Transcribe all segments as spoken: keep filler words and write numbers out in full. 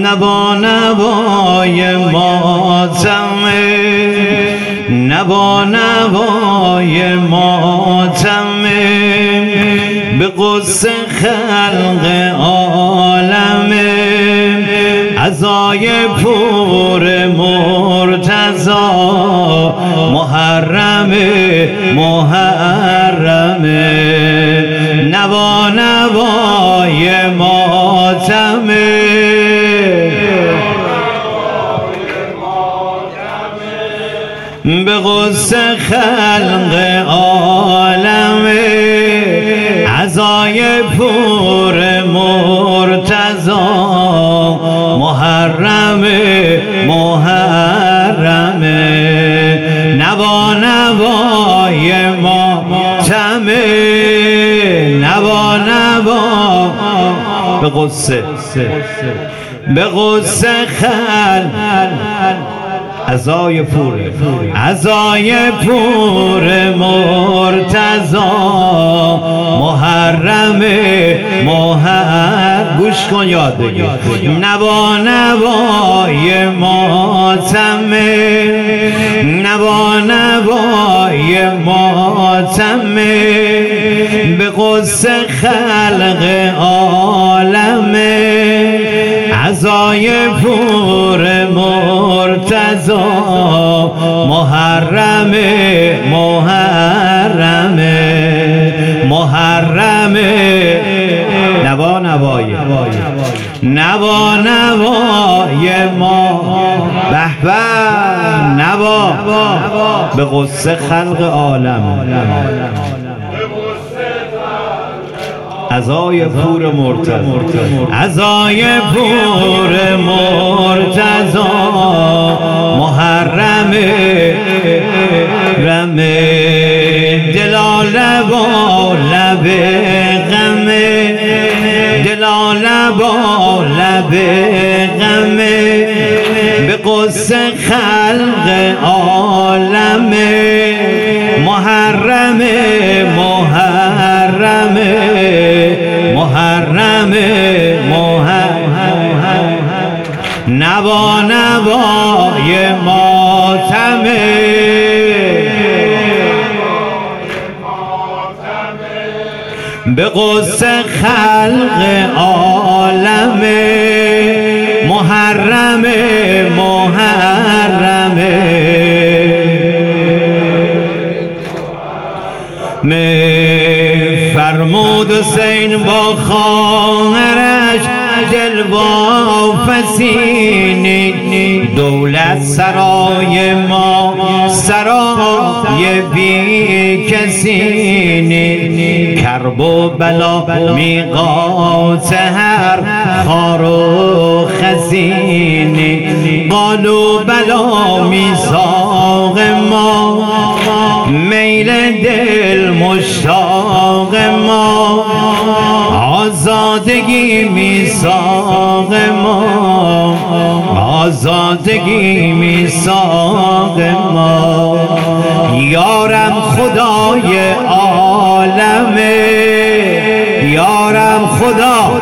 نوا نوای ماتمه، نوا نوای ماتمه، به غصه خلق عالمه، عزای پور مرتضی محرمه محرمه، نوا نوای ماتمه، به غصه خلق عالمه، عزای پور مرتضی محرمه محرمه، نوا نوای ماتمه، نوا نوا به غصه به غصه خلق عزای پور عزای پور مرتضی محرمه محرم، گوش کن یاد بگیر، نوا نوای ماتمه، نوا نوای ماتمه، به غصه خلق عالمه، عزای پور مرتضی محرمه محرمه محرمه، نوا نوای نوا نوای ما به به، نوا به غصه خلق عالم، عزای پور مرتضی عزای پور مرتضی محرمه رمه، دلا لبا لب غمه، دلا لبا لب غمه، به غصه خلق عالمه محرمه محرمه محرمه محرمه، نوا نوای ماتمه، به غصه خلق عالمه محرمه محرمه، می فرمود حسین با خواهرش دل واپسینی، دولت سرای ما سرای بی کسینی، کرب و بلا میقات هر خار و خزینی، قالوا بلا میثاق ما، میل دل مشتاق ما، آزادگی میثاق ما، آزادگی میثاق ما، یارم خدای عالمه، یارم خدا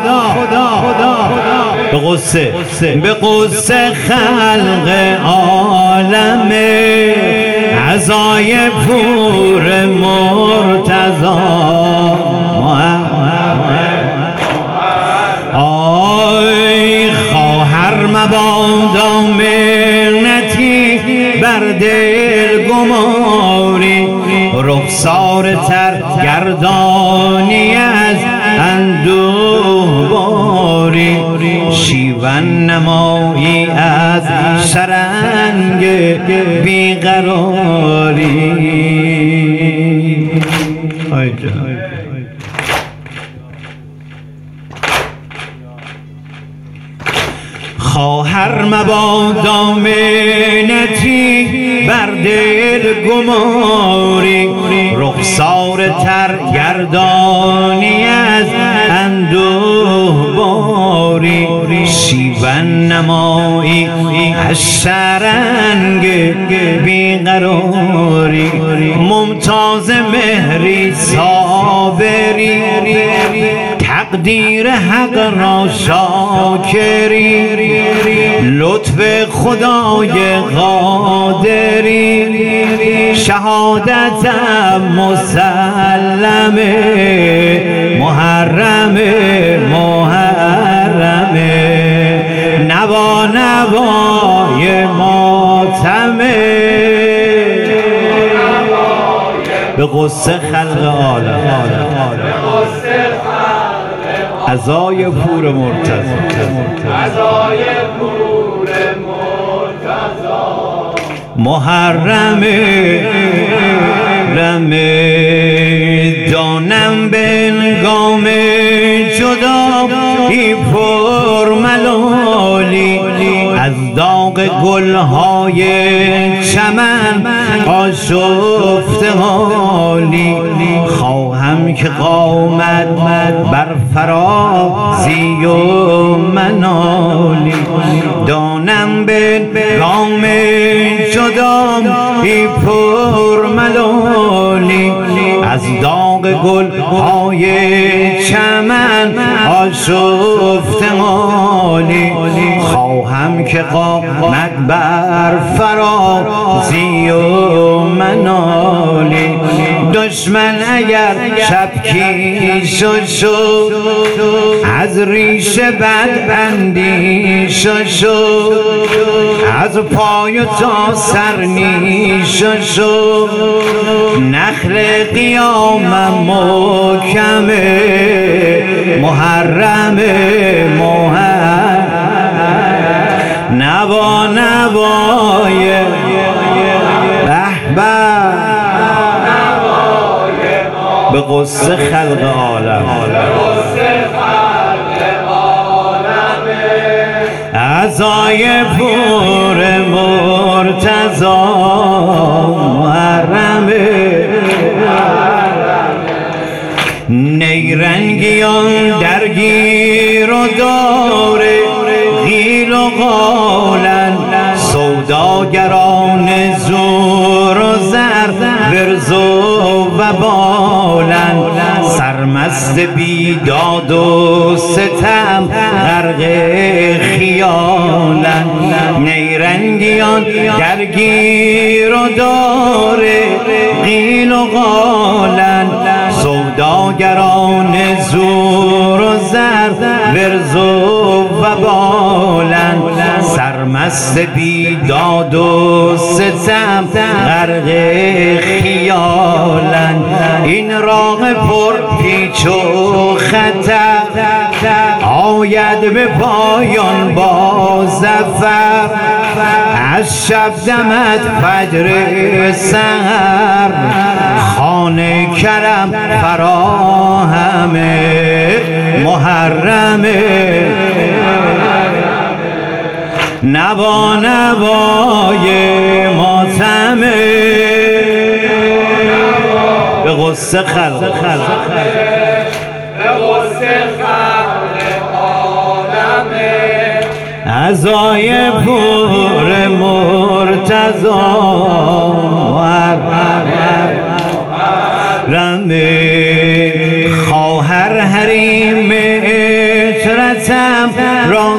به غصه به غصه خلق عالمه، عزای پور مرتضی آی خواهر مبادا منتی بر دل گماری، رخسار تر گردانی از اندوه باری، شیون نمایی از شرنگ بیقراری. خواهر مبادا منتی بر دل گماری، رخسار تر گردانی از اندوه باری، شیون نمایی از شرنگ بیقراری، ممتاز مهری صابری، تقدیر حق را شاکری، لطف خدای قادری شهادتم مسلمه محرمه محرمه نوا نوای ماتمه به قصه خلق عالم عزای پور مرتضی عزای پور مرتضی محرمه رمه دانم به انگام جدا ای پر ملالی از داغ گلهای چمن آشفته حالی خواهم که قامت بر فرازی و منالی دانم به گام جدام ای پر ملالی از داغ گلهای چمن آشفته حالی خواهم که قامت بر فرازی و منالی دشمن اگر شبکیش شد از ریش بد اندیش شد از پای تا سر نیش شد نخل قیامم محکمه محرمه محرم نوا نوای بهبه به قصه خلق عالم عزای پور مرتضی محرمه نیرنگیان درگیر و داره غیل و قالن سوداگران زور و زر ورز و بالن سرمست بیداد و ستم غرق خیالن نیرنگیان درگیر و داره غیل و قالن سوداگران زور و زر ورز و بالن سرمست بیداد و ستم غرق خیالن این راه پر پیچ و خطر آید به پایان با ظفر از شب دمد فجر سحر خانه کرم فراهمه محرمه نوا نوای ماتمه به قصه خلق به قصه خلق عالمه عزای پور مرتضی رمه خواهر حریم عطرتم را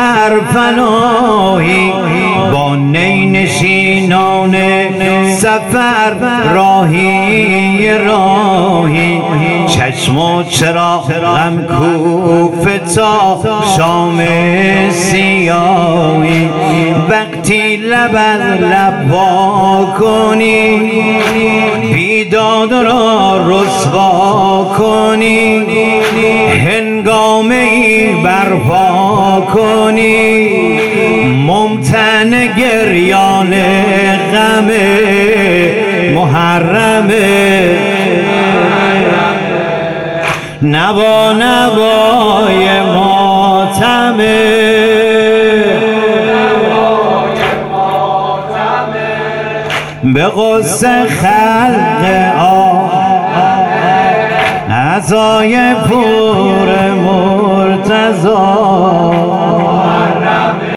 سرپناهی با نی نشینان سفر راهی راهی چشم و چراغم کوفه تا شام سیاهی وقتی لب از لب وا کنی بیداد را رسوا کنی هنگامه ای برپا کنی ممتن گریان غم محرمه نوا نوای ماتمه به قصه خلق عزای پور مرتضی